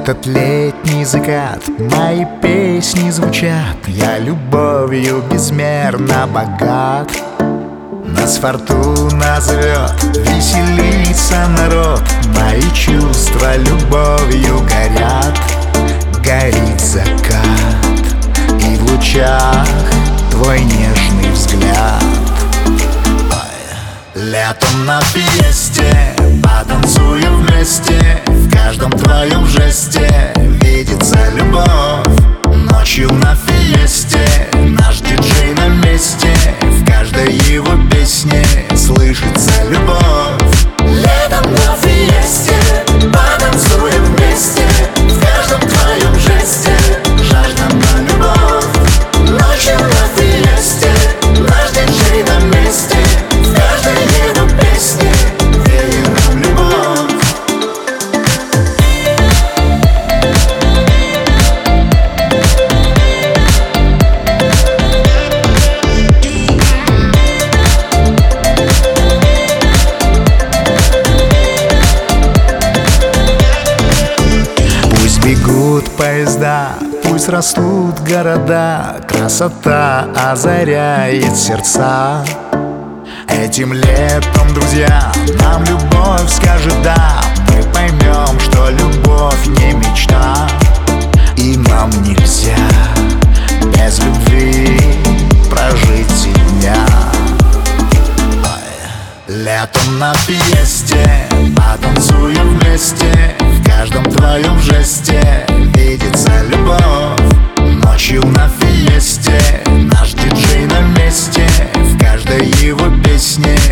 этот летний закат мои песни звучат. Я любовью безмерно богат. Нас фортуна зовет, веселится народ. Мои чувства любовью горят. Горит закат, и в лучах твой нежный взгляд. Летом на фиесте потанцуем вместе. В каждом твоем жесте видится любовь. Ночью на фиесте наш диджей на месте. В каждой его песне слышится любовь. Летом на фиесте потанцуем вместе. В каждом твоем жесте жажда на любовь. Ночью на фиесте наш диджей на месте. В каждой его песне веет нам любовь. Пусть бегут поезда, пусть растут города. Красота озаряет сердца. Этим летом, друзья, нам любовь скажет да. Мы поймем, что любовь не мечта. И нам нельзя без любви прожить и дня. Летом на фиесте потанцуем вместе. В каждом твоем жесте видится любовь. Ночью на фиесте наш диджей на месте. В каждой его песне